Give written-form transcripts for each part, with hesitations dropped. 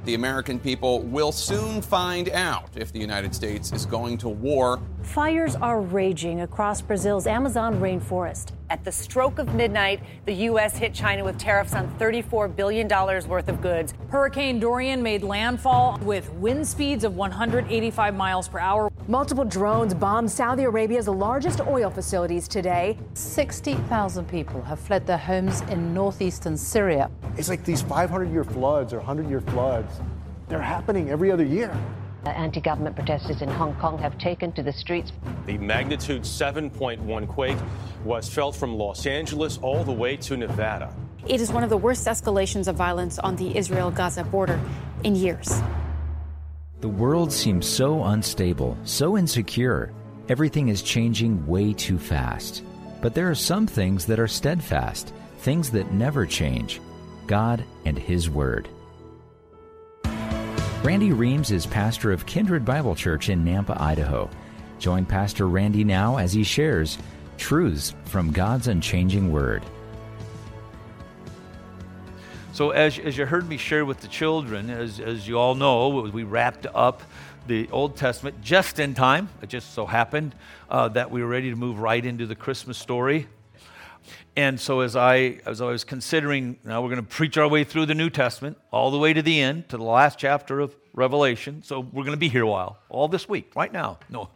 the American people will soon find out if the United States is going to war. Fires are raging across Brazil's Amazon rainforest. At the stroke of midnight, the U.S. hit China with tariffs on $34 billion worth of goods. Hurricane Dorian made landfall with wind speeds of 185 miles per hour. Multiple drones bombed Saudi Arabia's largest oil facilities today. 60,000 people have fled their homes in northeastern Syria. It's like these 500-year floods or 100-year floods, they're happening every other year. Anti-government protesters in Hong Kong have taken to the streets. The magnitude 7.1 quake was felt from Los Angeles all the way to Nevada. It is one of the worst escalations of violence on the Israel-Gaza border in years. The world seems so unstable, so insecure. Everything is changing way too fast. But there are some things that are steadfast, things that never change. God and His Word. Randy Reams is pastor of Kindred Bible Church in Nampa, Idaho. Join Pastor Randy now as he shares truths from God's unchanging Word. So as you heard me share with the children, as you all know, we wrapped up the Old Testament just in time. It just so happened that we were ready to move right into the Christmas story. And so as I was considering, now we're going to preach our way through the New Testament, all the way to the end, to the last chapter of Revelation. So we're going to be here a while, all this week, right now. No.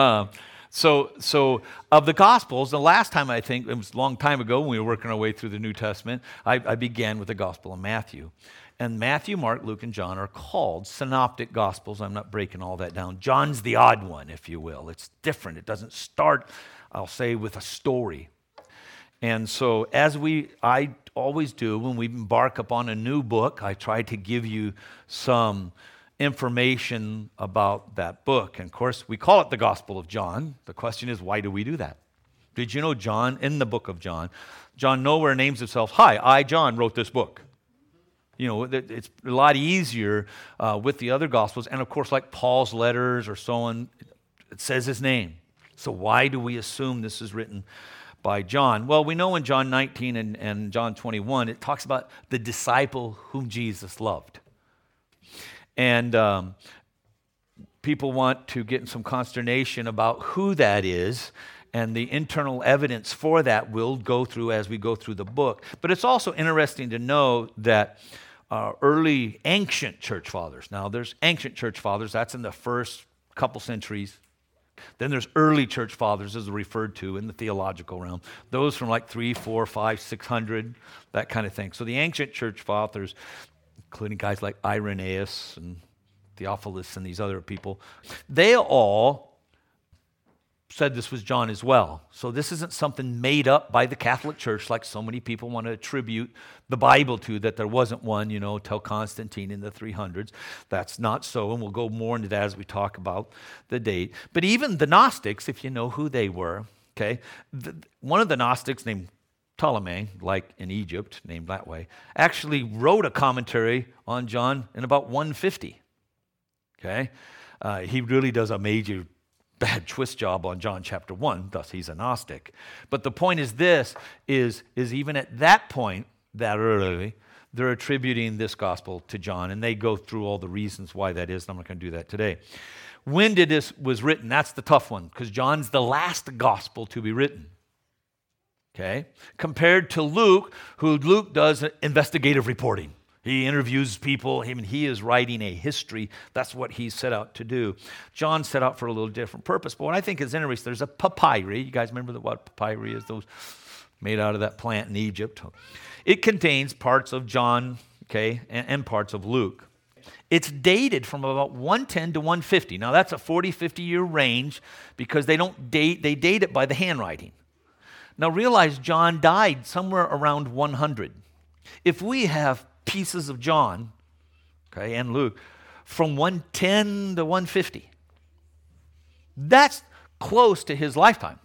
So of the Gospels, the last time I think, it was a long time ago when we were working our way through the New Testament, I began with the Gospel of Matthew. And Matthew, Mark, Luke, and John are called synoptic Gospels. I'm not breaking all that down. John's the odd one, if you will. It's different. It doesn't start, I'll say, with a story. And so I always do when we embark upon a new book, I try to give you some information about that book. And of course, we call it the Gospel of John. The question is, why do we do that? Did you know John, in the book of John nowhere names himself, "Hi, I, John, wrote this book." You know, it's a lot easier with the other Gospels. And of course, like Paul's letters or so on, it says his name. So why do we assume this is written by John? Well, we know in John 19 and John 21, it talks about the disciple whom Jesus loved. And people want to get in some consternation about who that is, and the internal evidence for that we'll go through as we go through the book. But it's also interesting to know that early ancient church fathers, now there's ancient church fathers, that's in the first couple centuries. Then there's early church fathers, as referred to in the theological realm. Those from like 3, 4, 5, 600, that kind of thing. So the ancient church fathers, including guys like Irenaeus and Theophilus and these other people, they all said this was John as well. So this isn't something made up by the Catholic Church like so many people want to attribute the Bible to, that there wasn't one, till Constantine in the 300s. That's not so, and we'll go more into that as we talk about the date. But even the Gnostics, if you know who they were, okay, one of the Gnostics named Ptolemy, like in Egypt, named that way, actually wrote a commentary on John in about 150. Okay, he really does a major bad twist job on John chapter 1, thus he's a Gnostic. But the point is this, is even at that point, that early, they're attributing this gospel to John, and they go through all the reasons why that is, and I'm not going to do that today. When did this was written? That's the tough one, because John's the last gospel to be written. Okay? Compared to Luke, who Luke does investigative reporting. He interviews people, he is writing a history. That's what he set out to do. John set out for a little different purpose. But what I think is interesting, there's a papyri. You guys remember what papyri is? Those made out of that plant in Egypt. It contains parts of John, okay, and parts of Luke. It's dated from about 110 to 150. Now that's a 40, 50-year range because they date it by the handwriting. Now realize John died somewhere around 100. If we have pieces of John, okay, and Luke, from 110 to 150. That's close to his lifetime.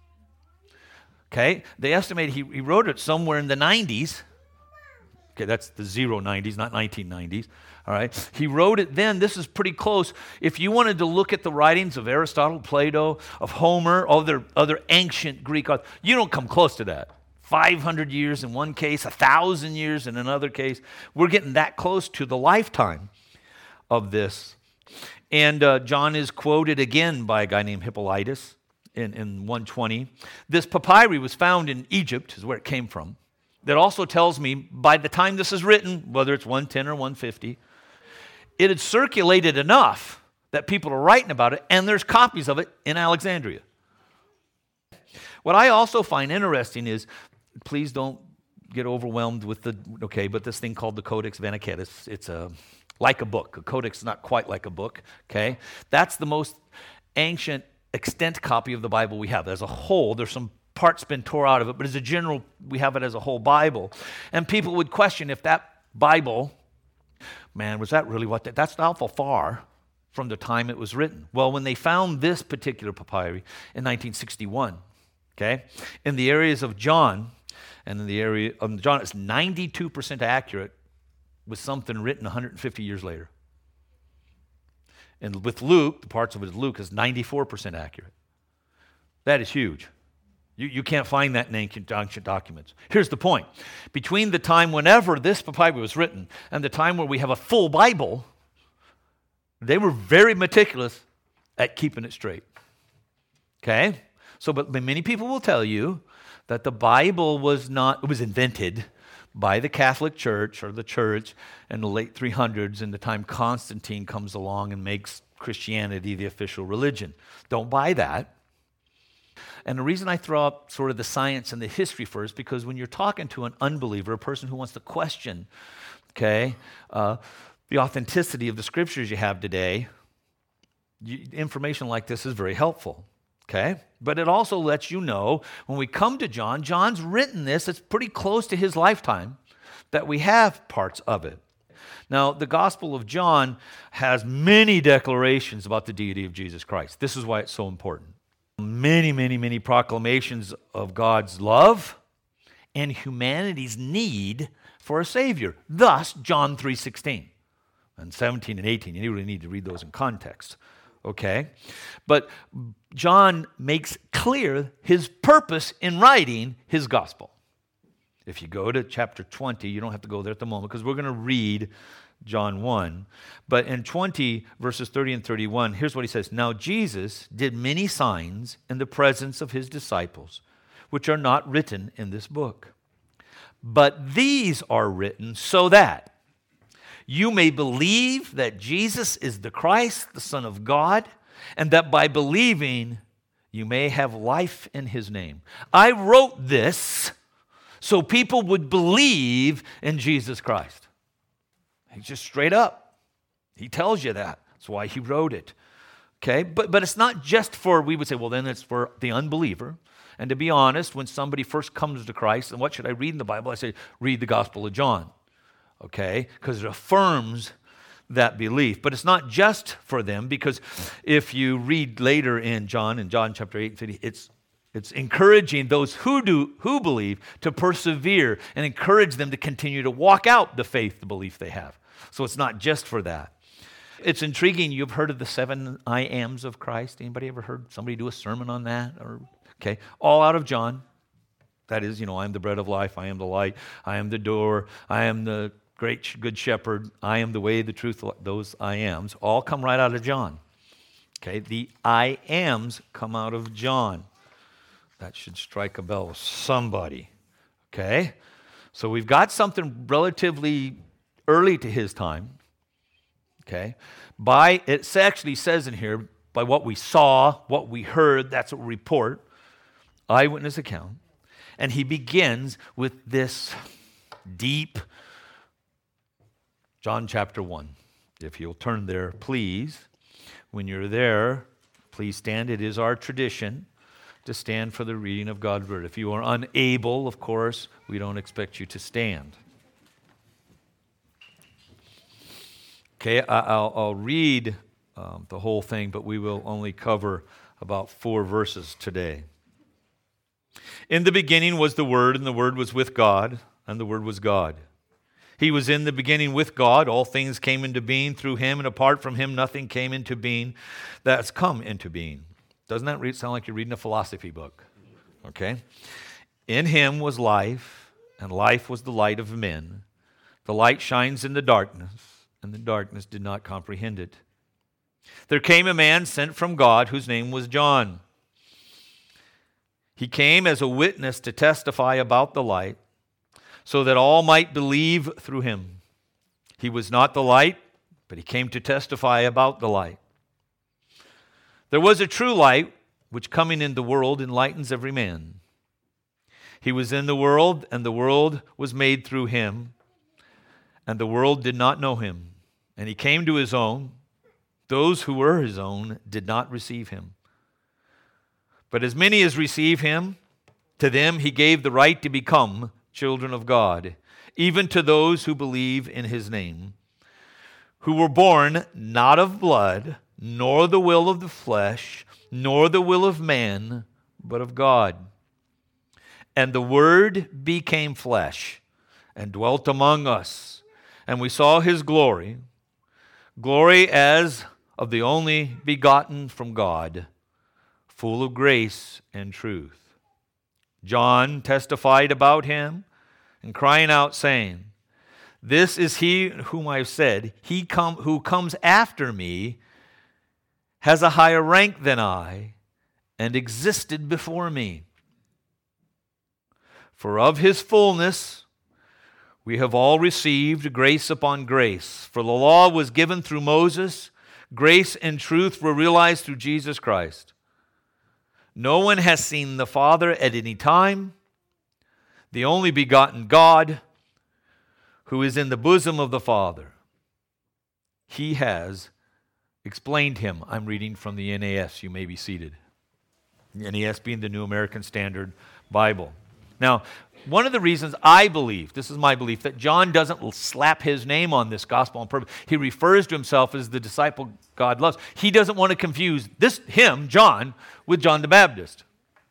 Okay, they estimate he wrote it somewhere in the 90s. Okay, that's the 90s, not 1990s. All right, he wrote it then. This is pretty close. If you wanted to look at the writings of Aristotle, Plato, of Homer, other ancient Greek authors, you don't come close to that. 500 years in one case, 1,000 years in another case. We're getting that close to the lifetime. of this. And John is quoted again by a guy named Hippolytus in 120. This papyri was found in Egypt, is where it came from. That also tells me by the time this is written, whether it's 110 or 150, it had circulated enough that people are writing about it, and there's copies of it in Alexandria. What I also find interesting is, please don't get overwhelmed with but this thing called the Codex Vaticanus, it's like a book. A codex is not quite like a book, okay? That's the most ancient extant copy of the Bible we have. As a whole, there's some parts been tore out of it, but as a general, we have it as a whole Bible. And people would question if that Bible, man, was that really what that's awful far from the time it was written. Well, when they found this particular papyri in 1961, okay, in the areas of John, and in the area of John, it's 92% accurate with something written 150 years later. And with Luke, the parts of it Luke is 94% accurate. That is huge. You can't find that in ancient documents. Here's the point. Between the time whenever this papyri was written and the time where we have a full Bible, they were very meticulous at keeping it straight. Okay? But many people will tell you that the Bible was invented by the Catholic Church or the church in the late 300s in the time Constantine comes along and makes Christianity the official religion. Don't buy that. And the reason I throw up sort of the science and the history first, because when you're talking to an unbeliever, a person who wants to question, the authenticity of the scriptures you have today, information like this is very helpful. Okay? But it also lets you know, when we come to John, John's written this, it's pretty close to his lifetime, that we have parts of it. Now, the Gospel of John has many declarations about the deity of Jesus Christ. This is why it's so important. Many, many, many proclamations of God's love and humanity's need for a Savior. Thus, John 3:16 and 17 and 18. You really need to read those in context. Okay? But John makes clear his purpose in writing his gospel. If you go to chapter 20, you don't have to go there at the moment because we're going to read John 1. But in 20, verses 30 and 31, here's what he says. Now Jesus did many signs in the presence of his disciples, which are not written in this book. But these are written so that you may believe that Jesus is the Christ, the Son of God, and that by believing you may have life in his name. I wrote this so people would believe in Jesus Christ. He's just straight up. He tells you that. That's why he wrote it. Okay? But it's not just for, we would say, well, then it's for the unbeliever. And to be honest, when somebody first comes to Christ, and what should I read in the Bible? I say, read the Gospel of John. Okay? Because it affirms that belief. But it's not just for them, because if you read later in John chapter 8, it's encouraging those who believe to persevere and encourage them to continue to walk out the faith, the belief they have. So it's not just for that. It's intriguing. You've heard of the 7 I ams of Christ. Anybody ever heard somebody do a sermon on that? Okay, all out of John. That is, I am the bread of life. I am the light. I am the door. I am the great good shepherd. I am the way, the truth. Those I ams all come right out of John. Okay, the I ams come out of John. That should strike a bell with somebody. Okay, so we've got something relatively early to his time. Okay, it actually says in here, by what we saw, what we heard, that's what we report, eyewitness account. And he begins with this deep, John chapter 1. If you'll turn there, please. When you're there, please stand. It is our tradition to stand for the reading of God's word. If you are unable, of course, we don't expect you to stand. Okay, I'll read the whole thing, but we will only cover about 4 verses today. In the beginning was the Word, and the Word was with God, and the Word was God. He was in the beginning with God. All things came into being through him, and apart from him, nothing came into being that's come into being. Doesn't that sound like you're reading a philosophy book? Okay. In him was life, and life was the light of men. The light shines in the darkness, and the darkness did not comprehend it. There came a man sent from God whose name was John. He came as a witness to testify about the light, so that all might believe through him. He was not the light, but he came to testify about the light. There was a true light, which coming into the world enlightens every man. He was in the world, and the world was made through him, and the world did not know him. And he came to his own. Those who were his own did not receive him. But as many as receive him, to them he gave the right to become children of God, even to those who believe in his name, who were born not of blood, nor the will of the flesh, nor the will of man, but of God. And the Word became flesh and dwelt among us, and we saw his glory, glory as of the only begotten from God, full of grace and truth. John testified about him, and crying out, saying, This is he whom I have said, who comes after me has a higher rank than I, and existed before me. For of his fullness we have all received grace upon grace. For the law was given through Moses, grace and truth were realized through Jesus Christ. No one has seen the Father at any time. The only begotten God, who is in the bosom of the Father, he has explained him. I'm reading from the NAS. You may be seated. The NAS being the New American Standard Bible. Now, one of the reasons I believe, this is my belief, that John doesn't slap his name on this gospel on purpose. He refers to himself as the disciple God loves. He doesn't want to confuse him, John, with John the Baptist.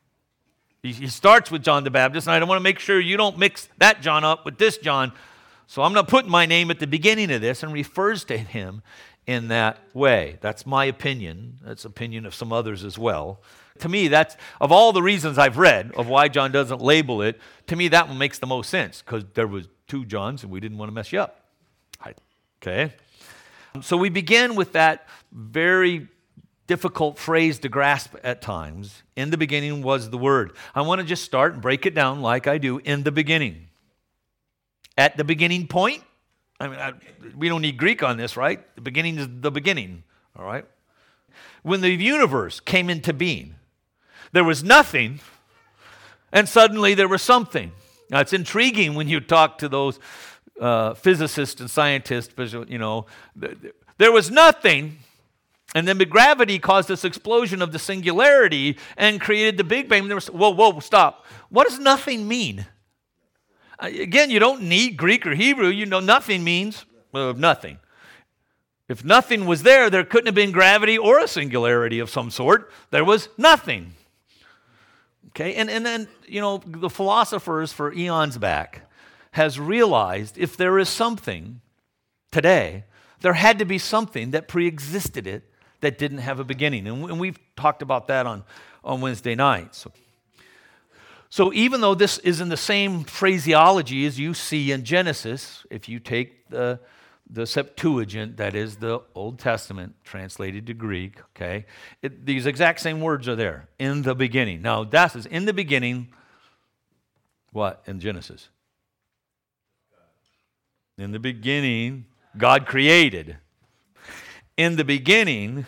He starts with John the Baptist, and I don't want to make sure you don't mix that John up with this John. So I'm not putting my name at the beginning of this, and refers to him in that way. That's my opinion. That's the opinion of some others as well. To me, that's, of all the reasons I've read of why John doesn't label it, to me that one makes the most sense, because there was two Johns and we didn't want to mess you up. Okay? So we begin with that very difficult phrase to grasp at times. In the beginning was the Word. I want to just start and break it down like I do in the beginning. At the beginning point, we don't need Greek on this, right? The beginning is the beginning, all right? When the universe came into being, there was nothing, and suddenly there was something. Now, it's intriguing when you talk to those physicists and scientists, you know, there was nothing, and then the gravity caused this explosion of the singularity and created the Big Bang. There was, whoa, stop. What does nothing mean? Again, you don't need Greek or Hebrew. You know nothing means nothing. If nothing was there, there couldn't have been gravity or a singularity of some sort. There was nothing. Okay, and then, you know, the philosophers for eons back has realized if there is something today, there had to be something that pre-existed it that didn't have a beginning. And we've talked about that on Wednesday nights. So even though this is in the same phraseology as you see in Genesis, if you take the Septuagint, that is the Old Testament translated to Greek, okay, these exact same words are there, in the beginning. Now, that is in the beginning, what in Genesis? In the beginning, God created. In the beginning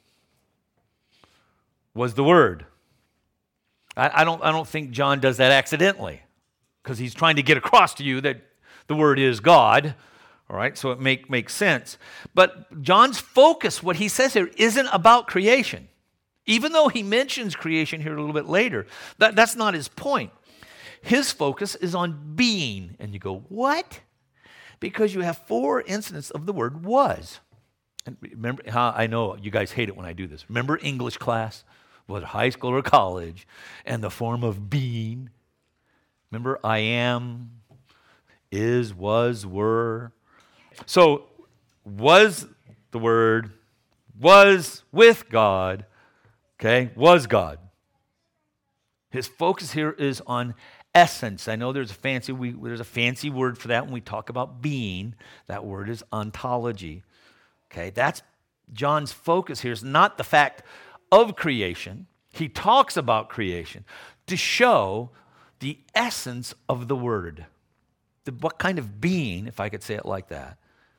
was the Word. I don't think John does that accidentally, because he's trying to get across to you that the Word is God. All right, so it makes sense. But John's focus, what he says here, isn't about creation. Even though he mentions creation here a little bit later, that's not his point. His focus is on being. And you go, what? Because you have 4 instances of the word was. And remember how I know you guys hate it when I do this. Remember English class, whether high school or college, and the form of being. Remember I am, is, was, were. So, was the Word, was with God, okay, was God. His focus here is on essence. I know there's a fancy word for that when we talk about being. That word is ontology. Okay, that's John's focus here is not the fact of creation. He talks about creation to show the essence of the Word. What kind of being, if I could say it like that,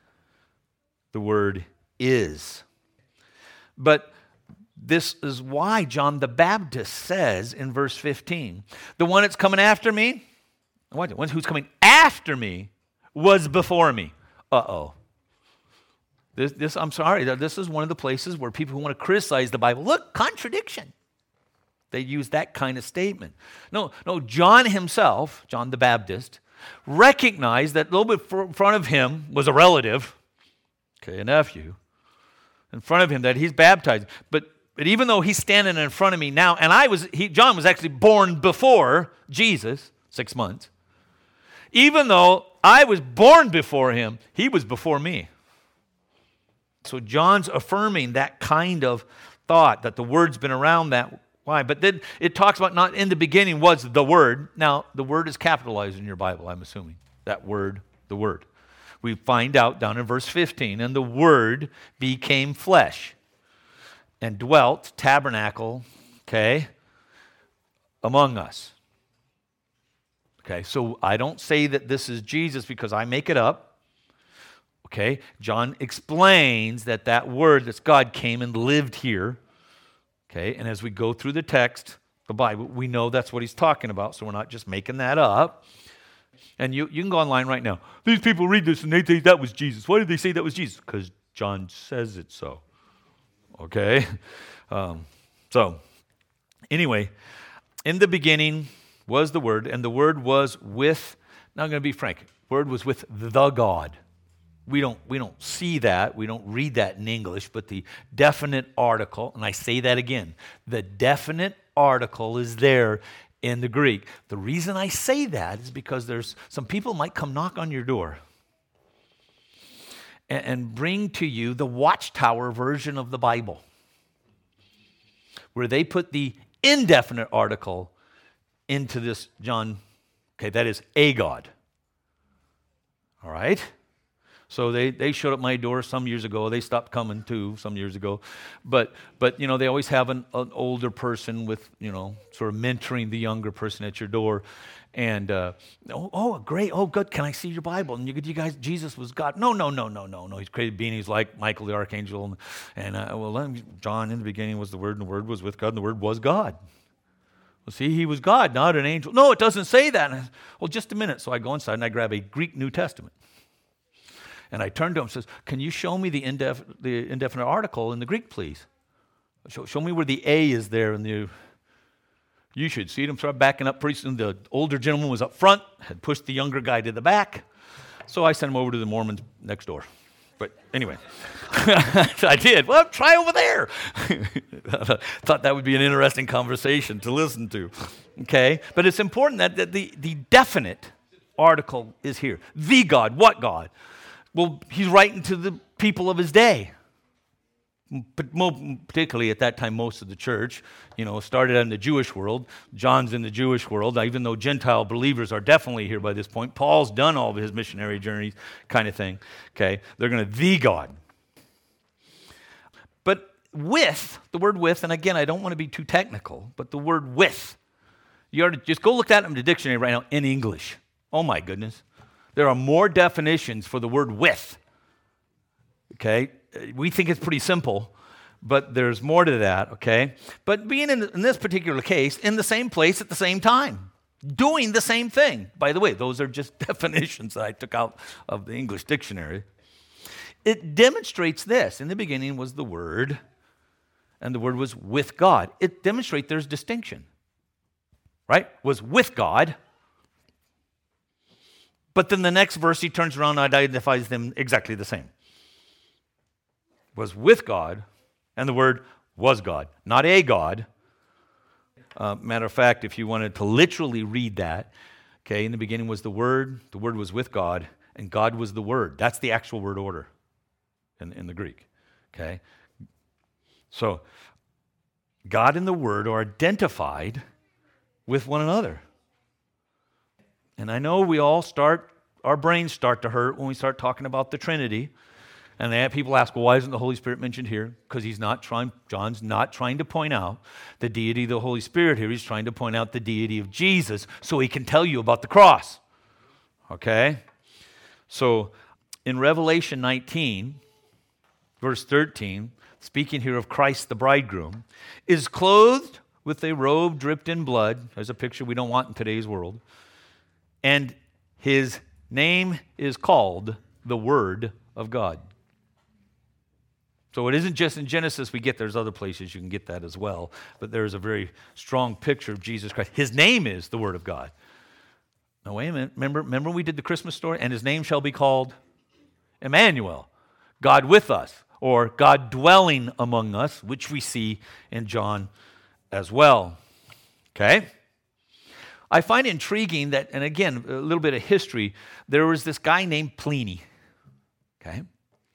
the Word is. But this is why John the Baptist says in verse 15, the one that's coming after me, the one who's coming after me was before me. Uh-oh. I'm sorry, this is one of the places where people who want to criticize the Bible, look, contradiction. They use that kind of statement. No, John himself, John the Baptist, recognized that a little bit in front of him was a relative, okay, a nephew, in front of him that he's baptized. But even though he's standing in front of me now, and John was actually born before Jesus, 6 months. Even though I was born before him, he was before me. So John's affirming that kind of thought, that the Word's been around that. Why? But then it talks about not in the beginning was the Word. Now, the Word is capitalized in your Bible, I'm assuming. That word, the Word. We find out down in verse 15, and the Word became flesh and dwelt, tabernacle, okay, among us. Okay, so I don't say that this is Jesus because I make it up. Okay, John explains that Word, that's God, came and lived here. Okay, and as we go through the text, the Bible, we know that's what he's talking about, so we're not just making that up. And you can go online right now. These people read this and they say that was Jesus. Why did they say that was Jesus? Because John says it so. Okay? So, anyway, in the beginning was the Word, and the Word was with, now I'm going to be frank, Word was with the God. We don't see that, we don't read that in English, but the definite article, and I say that again, the definite article is there in the Greek. The reason I say that is because there's some people might come knock on your door and bring to you the Watchtower version of the Bible, where they put the indefinite article into this John, okay, that is a God. All right? So they showed up my door some years ago. They stopped coming too some years ago. But you know, they always have an older person with, you know, sort of mentoring the younger person at your door. And, great, good, can I see your Bible? And you guys, Jesus was God. No, he's created beings like Michael the Archangel. And John, in the beginning was the Word, and the Word was with God, and the Word was God. Well, see, he was God, not an angel. No, it doesn't say that. Well, just a minute. So I go inside and I grab a Greek New Testament. And I turn to him and says, can you show me the indefinite article in the Greek, please? Show me where the A is there. You should see him start backing up. Pretty soon the older gentleman was up front, had pushed the younger guy to the back. So I sent him over to the Mormons next door. But anyway, I did. Well, try over there. Thought that would be an interesting conversation to listen to. Okay? But it's important that the definite article is here. The God. What God? Well, he's writing to the people of his day. But particularly at that time, most of the church, you know, started in the Jewish world. John's in the Jewish world, even though Gentile believers are definitely here by this point. Paul's done all of his missionary journeys, kind of thing. Okay, they're going to the God. But with, the word with, and again, I don't want to be too technical, but the word with, you ought to just go look that up in the dictionary right now in English. Oh my goodness. There are more definitions for the word with. Okay? We think it's pretty simple, but there's more to that, okay? But being in this particular case, in the same place at the same time, doing the same thing. By the way, those are just definitions that I took out of the English dictionary. It demonstrates this. In the beginning was the Word, and the Word was with God. It demonstrates there's distinction, right? Was with God. But then the next verse, he turns around and identifies them exactly the same. Was with God, and the Word was God, not a God. Matter of fact, if you wanted to literally read that, okay, in the beginning was the Word was with God, and God was the Word. That's the actual word order in the Greek, okay? So, God and the Word are identified with one another. And I know our brains start to hurt when we start talking about the Trinity. And people ask, well, why isn't the Holy Spirit mentioned here? Because John's not trying to point out the deity of the Holy Spirit here. He's trying to point out the deity of Jesus so he can tell you about the cross. Okay? So in Revelation 19, verse 13, speaking here of Christ the bridegroom, is clothed with a robe dripped in blood. There's a picture we don't want in today's world. And his name is called the Word of God. So it isn't just in Genesis there's other places you can get that as well, but there's a very strong picture of Jesus Christ. His name is the Word of God. Now wait a minute, remember we did the Christmas story? And his name shall be called Emmanuel, God with us, or God dwelling among us, which we see in John as well. Okay? I find intriguing that, and again, a little bit of history, there was this guy named Pliny. Okay?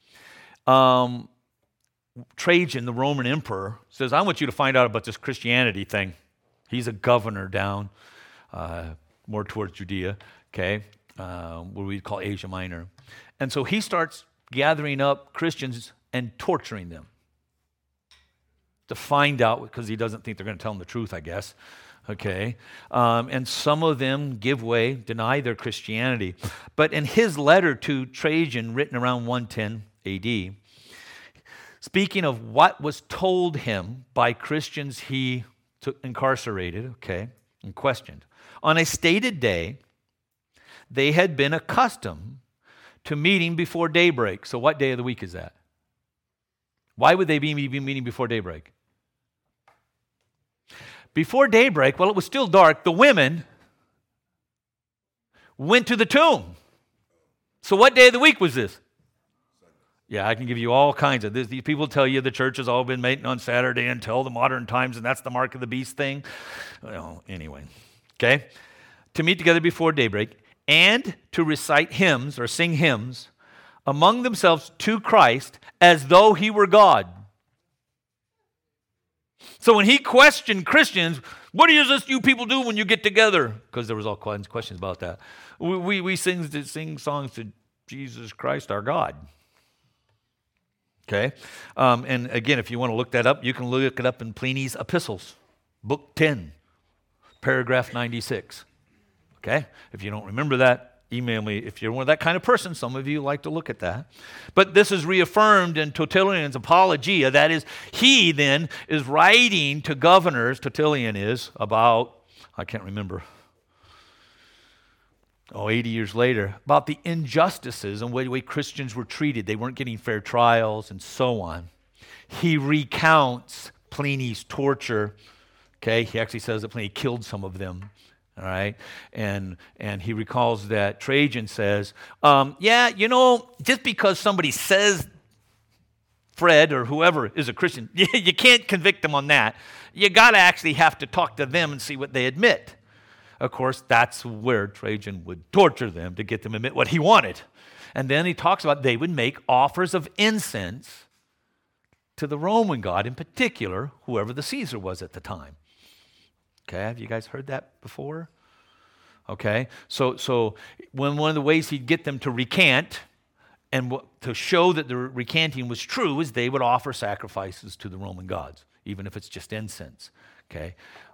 Trajan, the Roman emperor, says, I want you to find out about this Christianity thing. He's a governor down more towards Judea, okay, what we call Asia Minor. And so he starts gathering up Christians and torturing them to find out, because he doesn't think they're going to tell him the truth, I guess. Okay, and some of them give way, deny their Christianity. But in his letter to Trajan, written around 110 AD, speaking of what was told him by Christians he incarcerated, okay, and questioned, on a stated day, they had been accustomed to meeting before daybreak. So what day of the week is that? Why would they be meeting before daybreak? Before daybreak, while it was still dark, the women went to the tomb. So what day of the week was this? Yeah, I can give you all kinds of this. These people tell you the church has all been meeting on Saturday until the modern times, and that's the mark of the beast thing. Well, anyway, okay? To meet together before daybreak and to recite hymns or sing hymns among themselves to Christ as though he were God. So when he questioned Christians, what is this you people do when you get together? Because there was all kinds of questions about that. We sing songs to Jesus Christ, our God. Okay? And again, if you want to look that up, you can look it up in Pliny's Epistles, book 10, paragraph 96. Okay? If you don't remember that, email me. If you're one of that kind of person, some of you like to look at that. But this is reaffirmed in Tertullian's Apologia. That is, he then is writing to governors, Tertullian is, about, I can't remember, 80 years later, about the injustices and the way Christians were treated. They weren't getting fair trials and so on. He recounts Pliny's torture. Okay, he actually says that Pliny killed some of them. All right, and he recalls that Trajan says, just because somebody says Fred or whoever is a Christian, you can't convict them on that. You got to actually have to talk to them and see what they admit. Of course, that's where Trajan would torture them to get them to admit what he wanted. And then he talks about they would make offers of incense to the Roman god, in particular, whoever the Caesar was at the time. Okay, have you guys heard that before? Okay, so one of the ways he'd get them to recant and to show that the recanting was true is they would offer sacrifices to the Roman gods, even if it's just incense. Okay,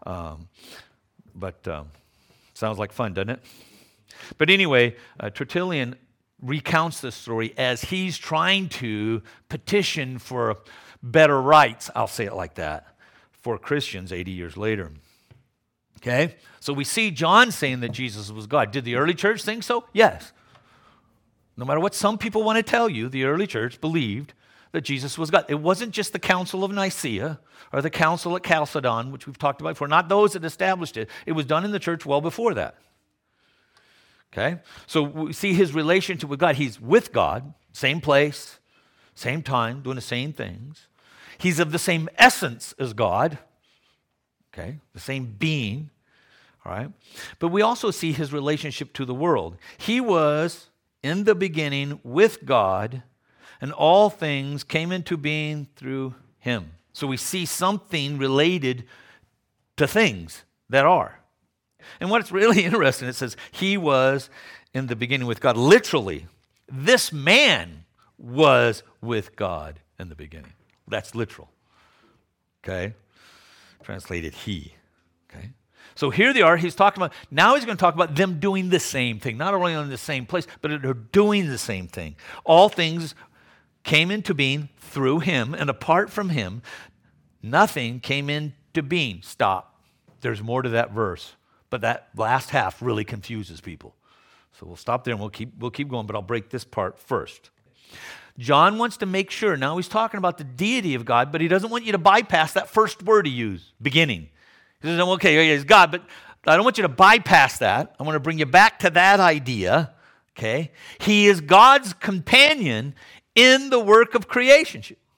sounds like fun, doesn't it? But anyway, Tertullian recounts this story as he's trying to petition for better rights, I'll say it like that, for Christians 80 years later. Okay? So we see John saying that Jesus was God. Did the early church think so? Yes. No matter what some people want to tell you, the early church believed that Jesus was God. It wasn't just the Council of Nicaea or the Council at Chalcedon, which we've talked about before, not those that established it. It was done in the church well before that. Okay? So we see his relationship with God. He's with God, same place, same time, doing the same things. He's of the same essence as God. Okay? The same being. All right? But we also see his relationship to the world. He was in the beginning with God, and all things came into being through him. So we see something related to things that are. And what's really interesting, it says, he was in the beginning with God. Literally, this man was with God in the beginning. That's literal. Okay? Translated he. Okay? So here they are, he's talking about, now he's going to talk about them doing the same thing. Not only in the same place, but they're doing the same thing. All things came into being through him, and apart from him, nothing came into being. Stop. There's more to that verse, but that last half really confuses people. So we'll stop there and we'll keep going, but I'll break this part first. John wants to make sure, now he's talking about the deity of God, but he doesn't want you to bypass that first word he used, beginning. He says, okay, he's God, but I don't want you to bypass that. I want to bring you back to that idea, okay? He is God's companion in the work of creation.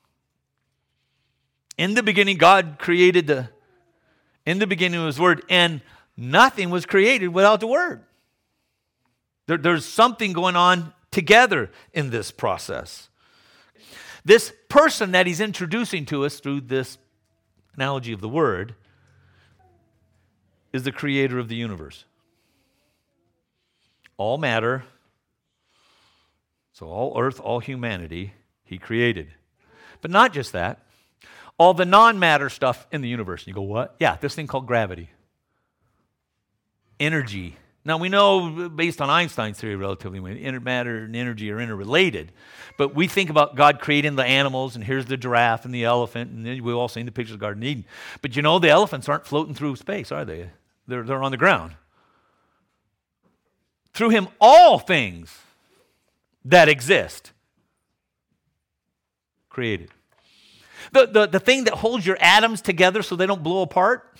In the beginning, God created in the beginning was Word, and nothing was created without the Word. There's something going on together in this process. This person that he's introducing to us through this analogy of the Word is the creator of the universe. All matter, so all earth, all humanity, he created. But not just that, all the non-matter stuff in the universe. You go, what? Yeah, this thing called gravity. Energy. Now, we know, based on Einstein's theory of relativity, matter and energy are interrelated. But we think about God creating the animals, and here's the giraffe and the elephant, and then we've all seen the pictures of Garden of Eden. But you know, the elephants aren't floating through space, are they? They're on the ground. Through him, all things that exist created. The thing that holds your atoms together so they don't blow apart,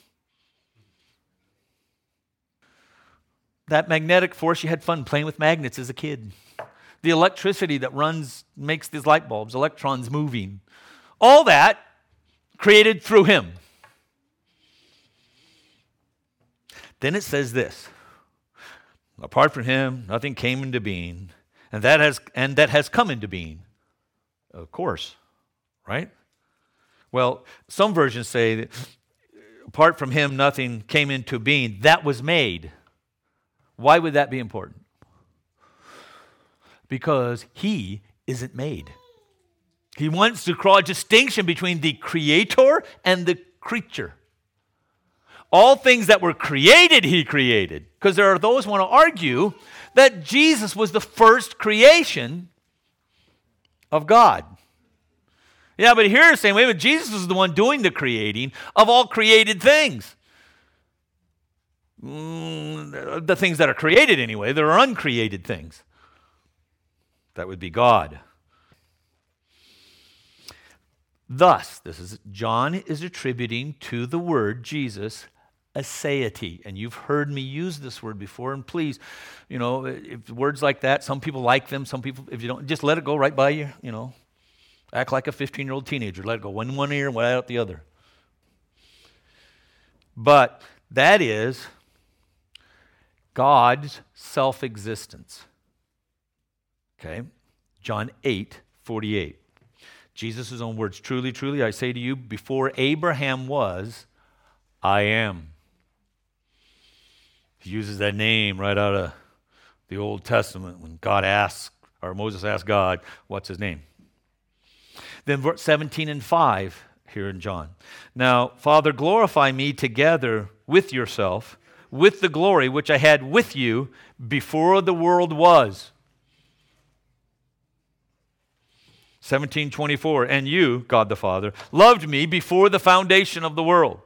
that magnetic force, you had fun playing with magnets as a kid. The electricity that makes these light bulbs, electrons moving. All that created through him. Then it says this, apart from him, nothing came into being, and that has come into being. Of course, right? Well, some versions say that apart from him, nothing came into being that was made. Why would that be important? Because he isn't made. He wants to draw a distinction between the creator and the creature. All things that were created, he created. Because there are those who want to argue that Jesus was the first creation of God. Yeah, but here it's saying, wait a minute, Jesus was the one doing the creating of all created things. The things that are created anyway, there are uncreated things. That would be God. Thus, John is attributing to the word Jesus aseity. And you've heard me use this word before, and please, if words like that, some people like them, some people, if you don't, just let it go right by you, Act like a 15-year-old teenager. Let it go one ear and right out the other. But that is God's self-existence. Okay? John 8:48. Jesus' own words, truly, truly, I say to you, before Abraham was, I am. He uses that name right out of the Old Testament when Moses asked God, what's his name? Then verse 17:5 here in John. Now, Father, glorify me together with yourself, with the glory which I had with you before the world was. 17:24, and you, God the Father, loved me before the foundation of the world.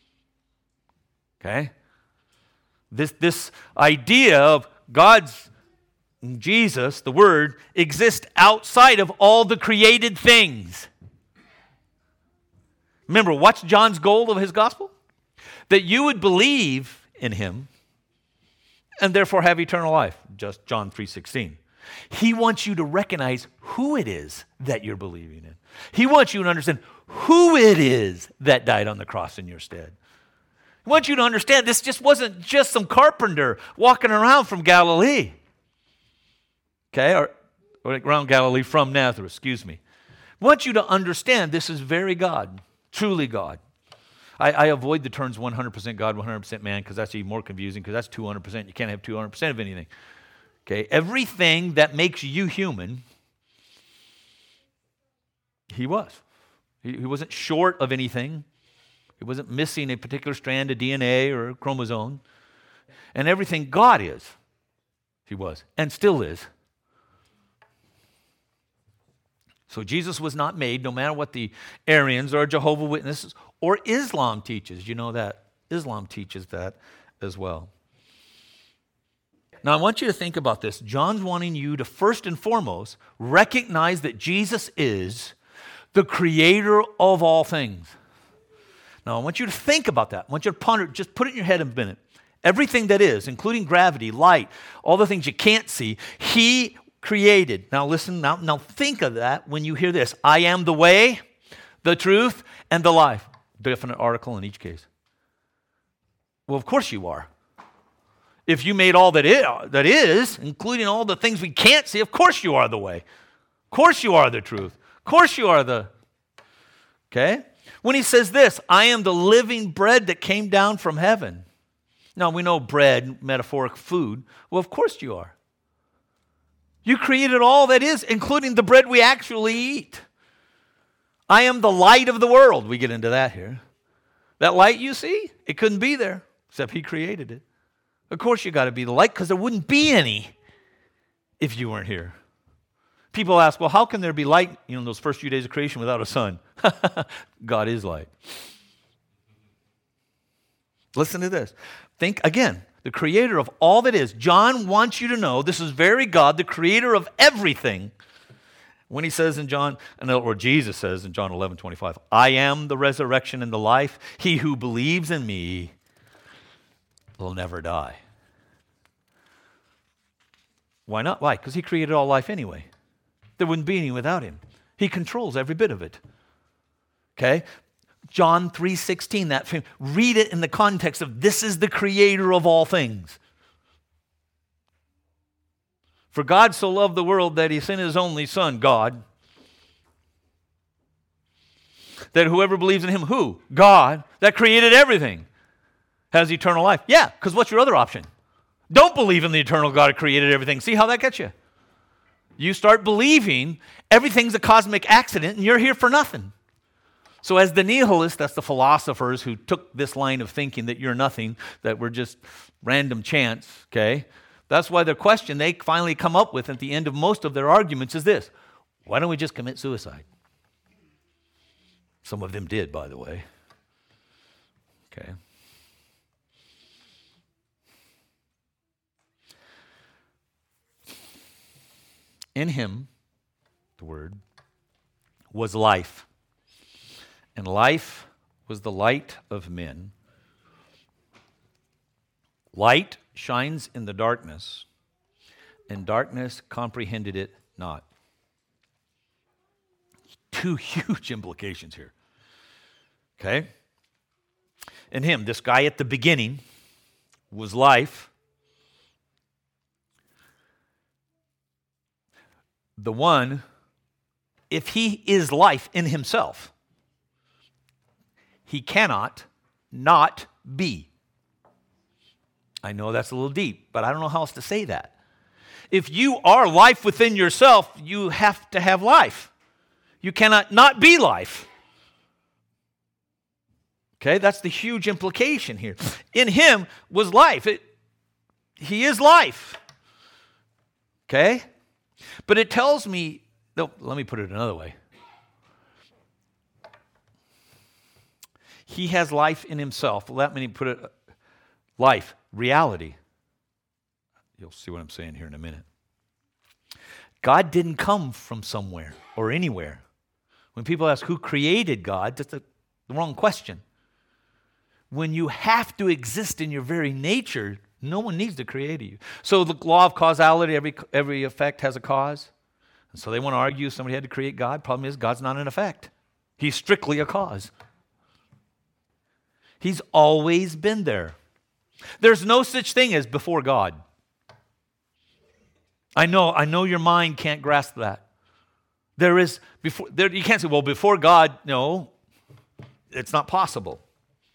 Okay? This idea of God's Jesus, the Word, exists outside of all the created things. Remember, what's John's goal of his gospel? That you would believe in him and therefore have eternal life. Just John 3:16. He wants you to recognize who it is that you're believing in. He wants you to understand who it is that died on the cross in your stead. He wants you to understand this just wasn't just some carpenter walking around from Galilee. Okay, or around Galilee from Nazareth, excuse me. I want you to understand this is very God, truly God. I avoid the terms 100% God, 100% man, because that's even more confusing, because that's 200%. You can't have 200% of anything. Okay, everything that makes you human, he was. He wasn't short of anything. He wasn't missing a particular strand of DNA or a chromosome. And everything God is, he was, and still is. So Jesus was not made, no matter what the Arians or Jehovah's Witnesses or Islam teaches. You know that Islam teaches that as well. Now I want you to think about this. John's wanting you to first and foremost recognize that Jesus is the creator of all things. Now I want you to think about that. I want you to ponder, just put it in your head a minute. Everything that is, including gravity, light, all the things you can't see, he created. Now listen, now think of that when you hear this. I am the way, the truth, and the life. Definite article in each case. Well, of course you are. If you made all that is, including all the things we can't see, of course you are the way. Of course you are the truth. Of course you are the... Okay? When he says this, I am the living bread that came down from heaven. Now we know bread, metaphoric food. Well, of course you are. You created all that is, including the bread we actually eat. I am the light of the world. We get into that here. That light you see, it couldn't be there, except he created it. Of course you got to be the light, because there wouldn't be any if you weren't here. People ask, well, how can there be light, in those first few days of creation without a sun? God is light. Listen to this. Think again. The creator of all that is. John wants you to know this is very God, the creator of everything. When he says in John, or Jesus says in John 11:25, I am the resurrection and the life. He who believes in me will never die. Why not? Why? Because he created all life anyway. There wouldn't be any without him. He controls every bit of it. Okay? John 3:16, that read it in the context of this is the creator of all things. For God so loved the world that he sent his only son, God, that whoever believes in him, who? God, that created everything, has eternal life. Yeah, because what's your other option? Don't believe in the eternal God who created everything. See how that gets you? You start believing everything's a cosmic accident and you're here for nothing. So as the nihilists, that's the philosophers who took this line of thinking that you're nothing, that we're just random chance, okay? That's why the question they finally come up with at the end of most of their arguments is this: why don't we just commit suicide? Some of them did, by the way. Okay. In him, the word, was life. And life was the light of men. Light shines in the darkness, and darkness comprehended it not. Two huge implications here. Okay? In him, this guy at the beginning was life. The one, if he is life in himself, he cannot not be. I know that's a little deep, but I don't know how else to say that. If you are life within yourself, you have to have life. You cannot not be life. Okay, that's the huge implication here. In him was life. He is life. Okay? But it tells me, no, let me put it another way. He has life in himself. Let me put it, life, reality. You'll see what I'm saying here in a minute. God didn't come from somewhere or anywhere. When people ask who created God, that's the wrong question. When you have to exist in your very nature, no one needs to create you. So the law of causality, every effect has a cause. And so they want to argue somebody had to create God. Problem is, God's not an effect. He's strictly a cause. He's always been there. There's no such thing as before God. I know your mind can't grasp that. You can't say, well, before God, no, it's not possible.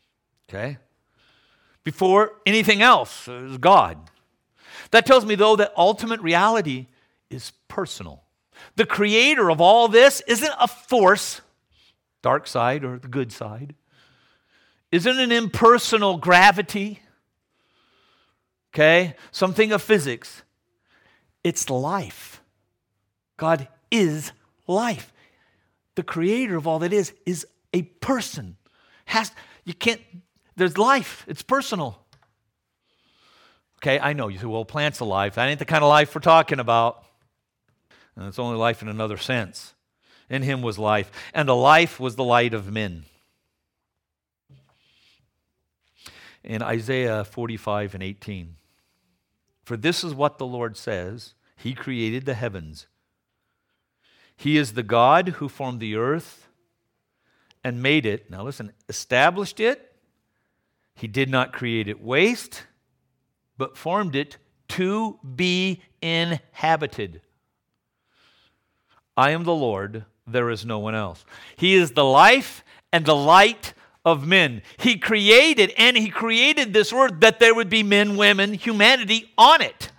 Okay? Before anything else is God. That tells me, though, that ultimate reality is personal. The creator of all this isn't a force, dark side or the good side. Isn't an impersonal gravity. Okay? Something of physics. It's life. God is life. The creator of all that is a person. There's life. It's personal. Okay, I know. You say, well, plant's alive. That ain't the kind of life we're talking about. And it's only life in another sense. In him was life, and the life was the light of men. In Isaiah 45 and 18, for this is what the Lord says, he created the heavens. He is the God who formed the earth and made it. Now listen, established it. He did not create it waste, but formed it to be inhabited. I am the Lord, there is no one else. He is the life and the light of men. He created this earth that there would be men, women, humanity on it.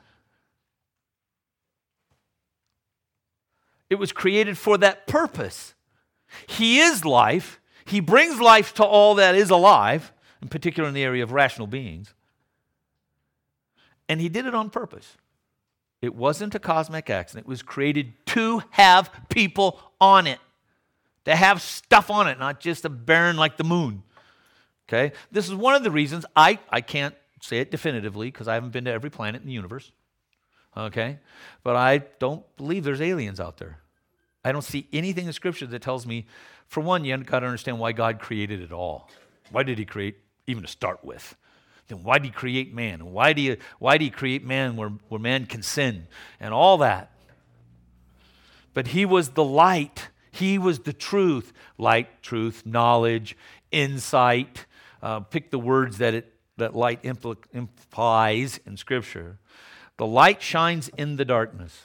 It was created for that purpose. He is life. He brings life to all that is alive, in particular in the area of rational beings. And he did it on purpose. It wasn't a cosmic accident. It was created to have people on it, to have stuff on it, not just a barren like the moon. Okay? This is one of the reasons I can't say it definitively because I haven't been to every planet in the universe. Okay? But I don't believe there's aliens out there. I don't see anything in Scripture that tells me, for one, you got to understand why God created it all. Why did he create even to start with? Then why did he create man? Why do you create man where man can sin? And all that. But he was the light. He was the truth. Light, truth, knowledge, insight. Pick the words that light implies in Scripture. The light shines in the darkness.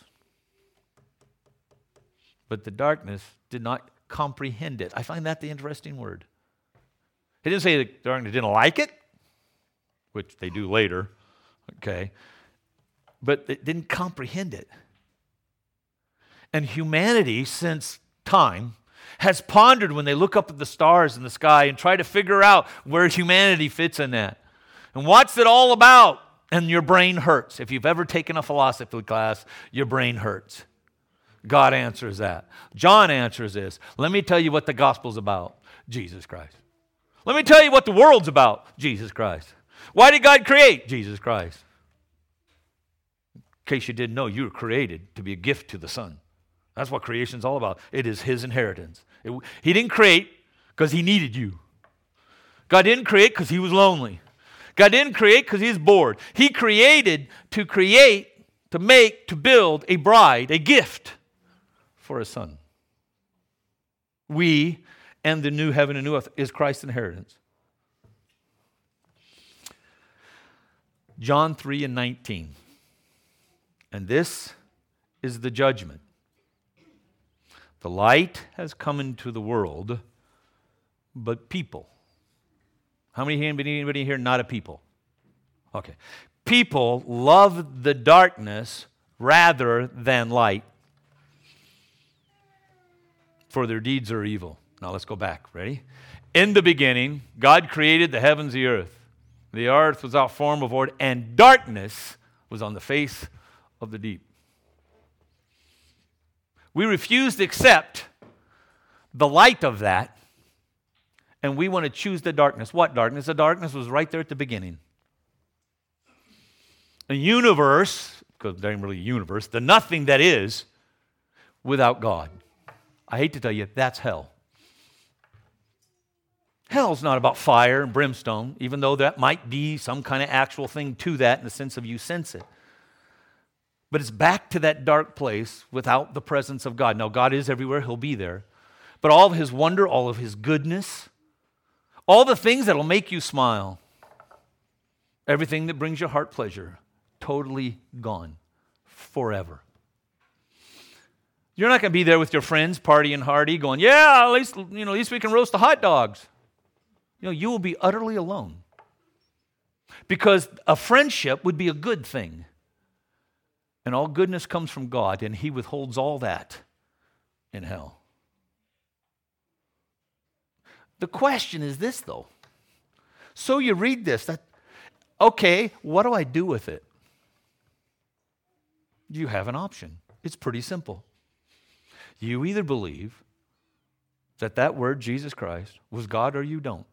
But the darkness did not comprehend it. I find that the interesting word. He didn't say the darkness didn't like it, which they do later, okay? But it didn't comprehend it. And humanity, since time, has pondered when they look up at the stars in the sky and try to figure out where humanity fits in that. And what's it all about? And your brain hurts. If you've ever taken a philosophy class, your brain hurts. God answers that. John answers this. Let me tell you what the gospel's about. Jesus Christ. Let me tell you what the world's about. Jesus Christ. Why did God create? Jesus Christ. In case you didn't know, you were created to be a gift to the Son. That's what creation's all about. It is his inheritance. He didn't create because he needed you. God didn't create because he was lonely. God didn't create because he was bored. He created, to make, to build a bride, a gift for his Son. We and the new heaven and new earth is Christ's inheritance. John 3 and 19. And this is the judgment. The light has come into the world, but people. How many anybody here not a people? Okay. People love the darkness rather than light, for their deeds are evil. Now let's go back. Ready? In the beginning, God created the heavens, the earth. The earth was without form or void, and darkness was on the face of the deep. We refuse to accept the light of that, and we want to choose the darkness. What darkness? The darkness was right there at the beginning. A universe, because there ain't really a universe, the nothing that is without God. I hate to tell you, that's hell. Hell's not about fire and brimstone, even though that might be some kind of actual thing to that in the sense of you sense it. But it's back to that dark place without the presence of God. Now, God is everywhere. He'll be there. But all of his wonder, all of his goodness, all the things that will make you smile, everything that brings your heart pleasure, totally gone forever. You're not going to be there with your friends, partying hardy, going, yeah, at least we can roast the hot dogs. You will be utterly alone. Because a friendship would be a good thing. And all goodness comes from God, and he withholds all that in hell. The question is this, though. So you read this, okay, what do I do with it? You have an option. It's pretty simple. You either believe that word, Jesus Christ, was God, or you don't.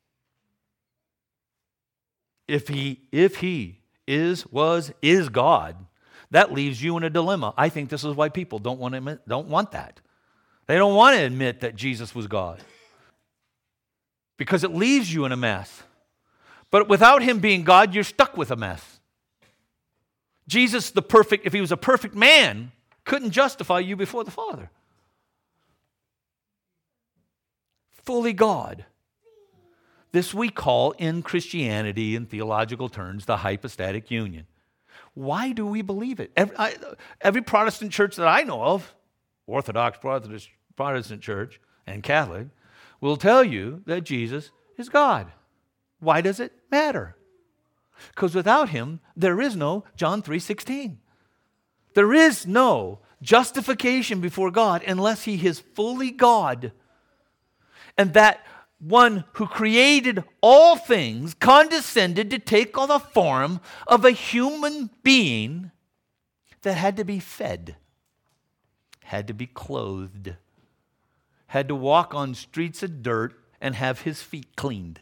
If he is God, that leaves you in a dilemma. I think this is why people don't want that. They don't want to admit that Jesus was God. Because it leaves you in a mess. But without him being God, you're stuck with a mess. Jesus, if he was a perfect man, couldn't justify you before the Father. Fully God. This we call in Christianity, in theological terms, the hypostatic union. Why do we believe it? Every Protestant church that I know of, Orthodox Protestant church and Catholic, will tell you that Jesus is God. Why does it matter? Because without him, there is no John 3:16. There is no justification before God unless he is fully God. And that one who created all things condescended to take on the form of a human being that had to be fed, had to be clothed, had to walk on streets of dirt and have his feet cleaned.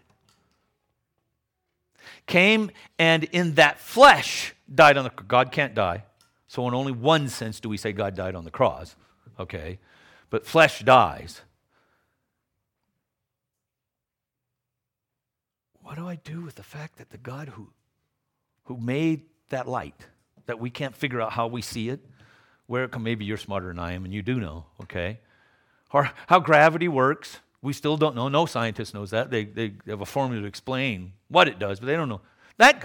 Came and in that flesh died on the cross. God can't die. So in only one sense do we say God died on the cross. Okay. But flesh dies. What do I do with the fact that the God who made that light, that we can't figure out how we see it, where it comes, maybe you're smarter than I am and you do know, okay? Or how gravity works, we still don't know. No scientist knows that. They have a formula to explain what it does, but they don't know. That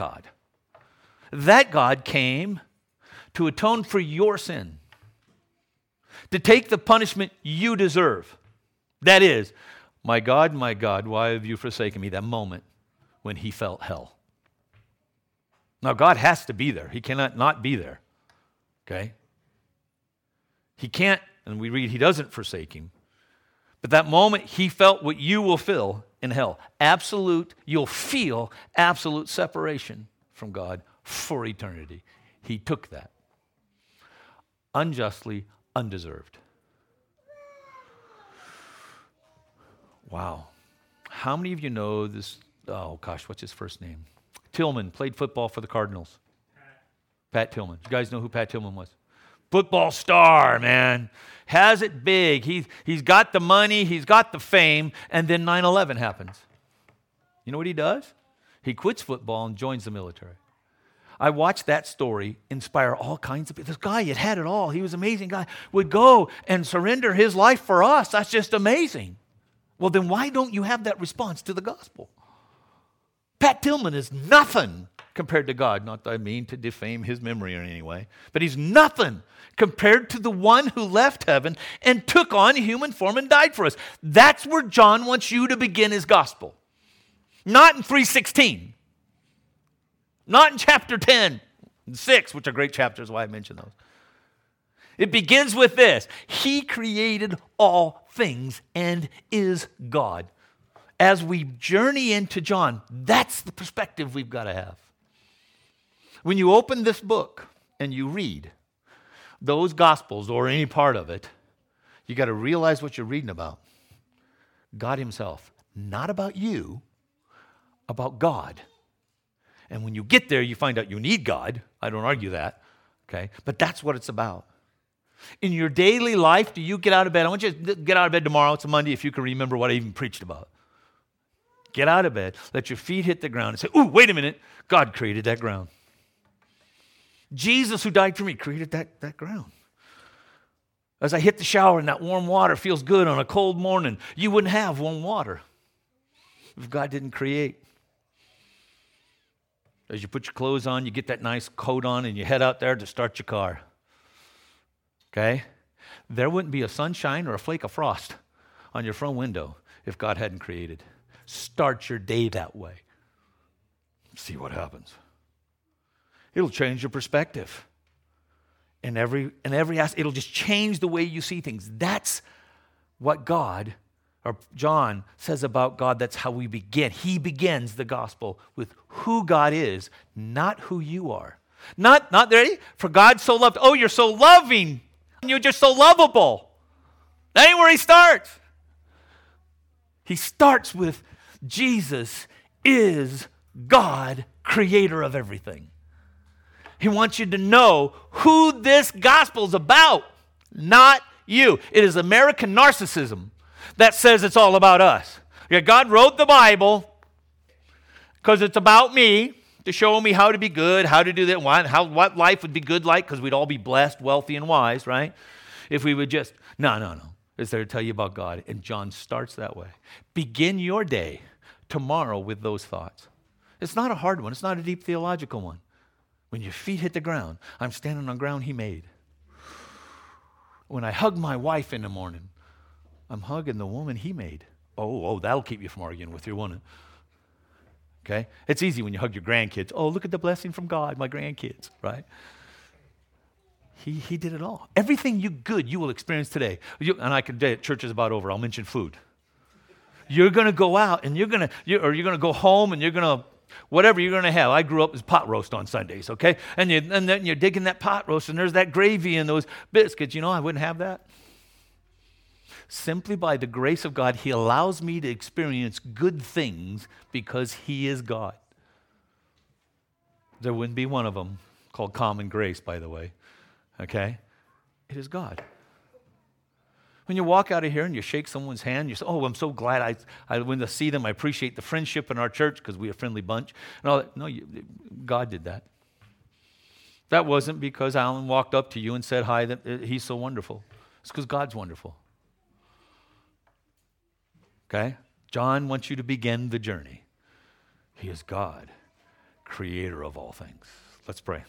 God came to atone for your sin, to take the punishment you deserve. That is, my God, why have you forsaken me? That moment when he felt hell. Now, God has to be there. He cannot not be there. Okay? He can't, and we read he doesn't forsake him. But that moment, he felt what you will feel in hell. You'll feel absolute separation from God for eternity. He took that. Unjustly, undeserved. Wow. How many of you know this? Oh, gosh, what's his first name? Tillman played football for the Cardinals. Pat Tillman. You guys know who Pat Tillman was? Football star, man. Has it big. He's got the money, he's got the fame, and then 9/11 happens. You know what he does? He quits football and joins the military. I watched that story inspire all kinds of people. This guy had it all. He was an amazing guy. Would go and surrender his life for us. That's just amazing. Well, then why don't you have that response to the gospel? Pat Tillman is nothing compared to God. Not that I mean to defame his memory in any way, but he's nothing compared to the one who left heaven and took on human form and died for us. That's where John wants you to begin his gospel. Not in 3:16. Not in chapter 10 and 6, which are great chapters, why I mentioned those. It begins with this. He created all things and is God. As we journey into John, that's the perspective we've got to have. When you open this book and you read those Gospels or any part of it, you got to realize what you're reading about. God himself. Not about you, about God. And when you get there, you find out you need God. I don't argue that, okay? But that's what it's about. In your daily life, do you get out of bed? I want you to get out of bed tomorrow. It's a Monday if you can remember what I even preached about. Get out of bed, let your feet hit the ground and say, ooh, wait a minute, God created that ground. Jesus, who died for me, created that ground. As I hit the shower and that warm water feels good on a cold morning, you wouldn't have warm water if God didn't create. As you put your clothes on, you get that nice coat on and you head out there to start your car. Okay? There wouldn't be a sunshine or a flake of frost on your front window if God hadn't created. Start your day that way. See what happens. It'll change your perspective. In every aspect, it'll just change the way you see things. That's what God, or John says about God. That's how we begin. He begins the gospel with who God is, not who you are. Not ready? For God so loved. Oh, you're so loving. You're just so lovable. That ain't where he starts. He starts with Jesus is God, creator of everything. He wants you to know who this gospel's about, not you. It is American narcissism that says it's all about us. Yeah, God wrote the Bible because it's about me, to show me how to be good, how to do that, what life would be good like, because we'd all be blessed, wealthy, and wise, right? If we would just, no. It's there to tell you about God. And John starts that way. Begin your day tomorrow with those thoughts. It's not a hard one. It's not a deep theological one. When your feet hit the ground, I'm standing on ground he made. When I hug my wife in the morning, I'm hugging the woman he made. Oh, that'll keep you from arguing with her, won't it? Okay? It's easy when you hug your grandkids. Oh, look at the blessing from God, my grandkids, right? He did it all. Everything you will experience today. And I can tell you, church is about over. I'll mention food. You're going to go out and you're going to go home and you're going to, whatever you're going to have. I grew up as pot roast on Sundays, okay? And then you're digging that pot roast and there's that gravy and those biscuits. You know, I wouldn't have that. Simply by the grace of God, he allows me to experience good things because he is God. There wouldn't be one of them called common grace, by the way. Okay? It is God. When you walk out of here and you shake someone's hand, you say, oh, I'm so glad when I see them, I appreciate the friendship in our church because we're a friendly bunch. And all that. No, God did that. That wasn't because Alan walked up to you and said hi, that he's so wonderful. It's because God's wonderful. Okay? John wants you to begin the journey. He is God, creator of all things. Let's pray.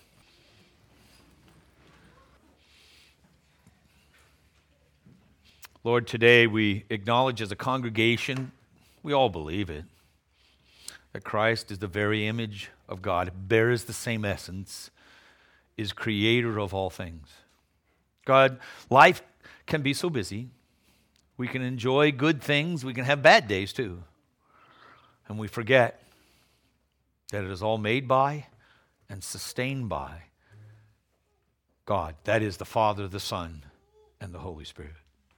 Lord, today we acknowledge as a congregation, we all believe it, that Christ is the very image of God, bears the same essence, is creator of all things. God, life can be so busy. We can enjoy good things. We can have bad days too. And we forget that it is all made by and sustained by God. That is the Father, the Son, and the Holy Spirit.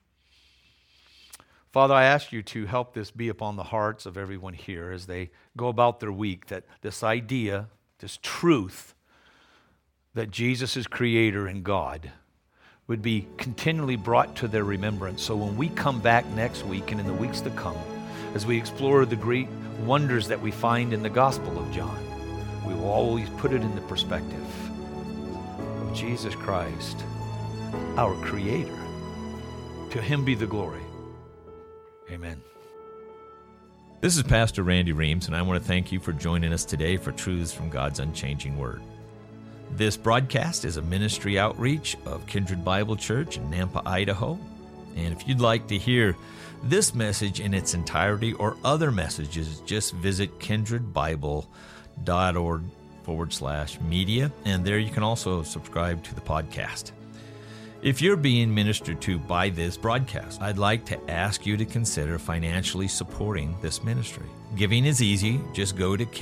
Father, I ask you to help this be upon the hearts of everyone here as they go about their week, that this idea, this truth, that Jesus is creator and God would be continually brought to their remembrance. So when we come back next week and in the weeks to come, as we explore the great wonders that we find in the Gospel of John, we will always put it in the perspective of Jesus Christ, our Creator. To him be the glory. Amen. This is Pastor Randy Reams, and I want to thank you for joining us today for Truths from God's Unchanging Word. This broadcast is a ministry outreach of Kindred Bible Church in Nampa, Idaho. And if you'd like to hear this message in its entirety or other messages, just visit kindredbible.org/media, and there you can also subscribe to the podcast. If you're being ministered to by this broadcast, I'd like to ask you to consider financially supporting this ministry. Giving is easy. Just go to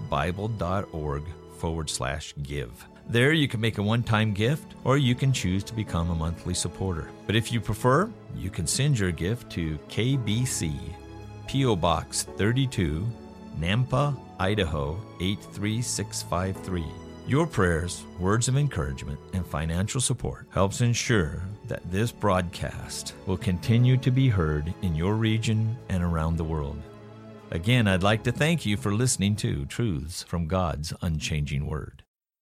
kindredbible.org/give. There you can make a one-time gift, or you can choose to become a monthly supporter. But if you prefer, you can send your gift to KBC, P.O. Box 32, Nampa, Idaho 83653. Your prayers, words of encouragement, and financial support helps ensure that this broadcast will continue to be heard in your region and around the world. Again, I'd like to thank you for listening to Truths from God's Unchanging Word.